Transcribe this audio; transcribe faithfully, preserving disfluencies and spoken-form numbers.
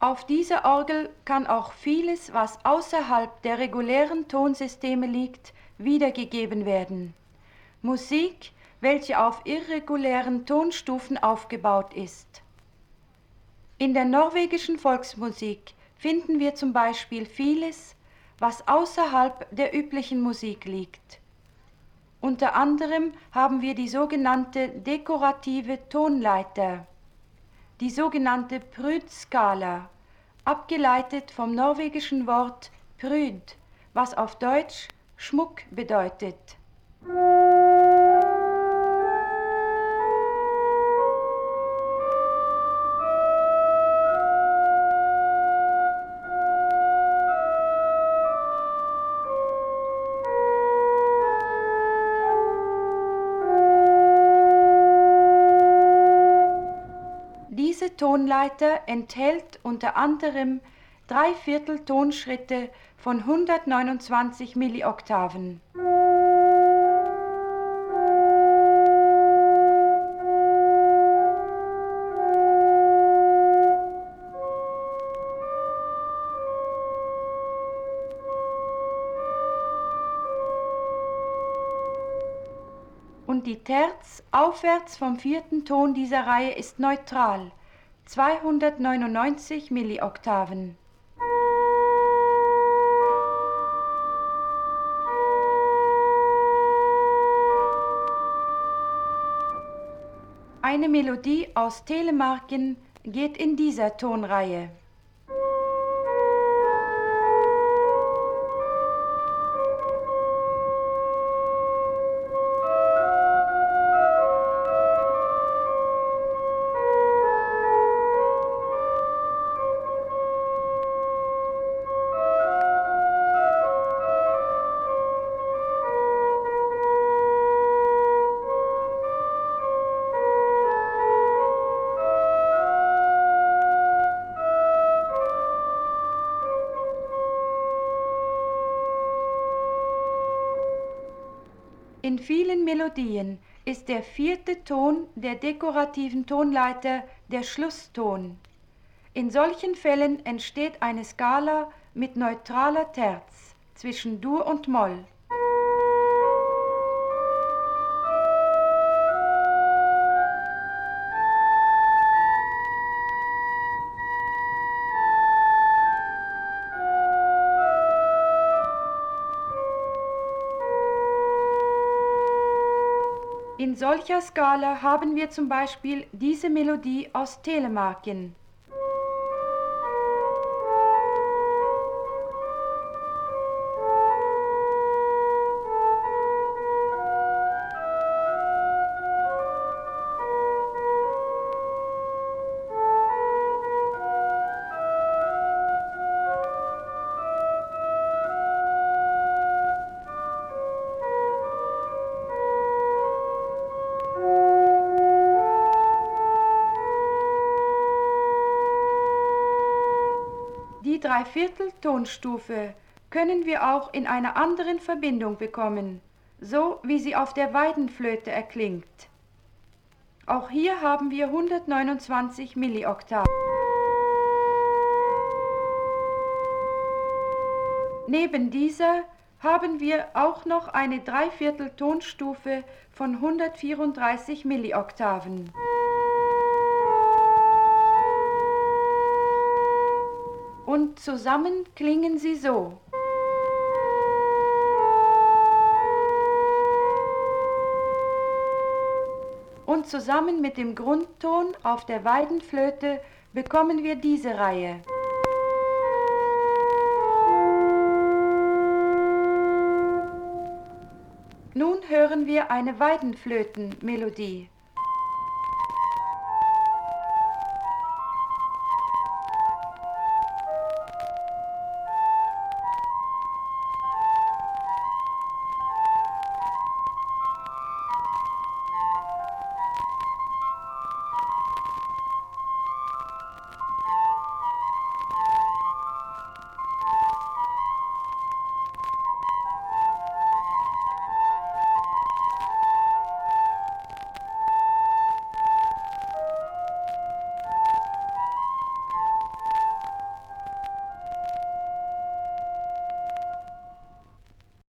Auf dieser Orgel kann auch vieles, was außerhalb der regulären Tonsysteme liegt, wiedergegeben werden. Musik, welche auf irregulären Tonstufen aufgebaut ist. In der norwegischen Volksmusik finden wir zum Beispiel vieles, was außerhalb der üblichen Musik liegt. Unter anderem haben wir die sogenannte dekorative Tonleiter, die sogenannte Prydskala, abgeleitet vom norwegischen Wort Pryd, was auf Deutsch Schmuck bedeutet. Diese Tonleiter enthält unter anderem drei Viertel Tonschritte von hundertneunundzwanzig Millioktaven. Und die Terz aufwärts vom vierten Ton dieser Reihe ist neutral, zweihundertneunundneunzig Millioktaven. Eine Melodie aus Telemarken geht in dieser Tonreihe. In vielen Melodien ist der vierte Ton der dekorativen Tonleiter der Schlusston. In solchen Fällen entsteht eine Skala mit neutraler Terz zwischen Dur und Moll. In solcher Skala haben wir zum Beispiel diese Melodie aus Telemarken. Die Dreiviertel-Tonstufe können wir auch in einer anderen Verbindung bekommen, so wie sie auf der Weidenflöte erklingt. Auch hier haben wir hundertneunundzwanzig Millioktaven. Neben dieser haben wir auch noch eine Dreiviertel-Tonstufe von hundertvierunddreißig Millioktaven. Und zusammen klingen sie so. Und zusammen mit dem Grundton auf der Weidenflöte bekommen wir diese Reihe. Nun hören wir eine Weidenflötenmelodie.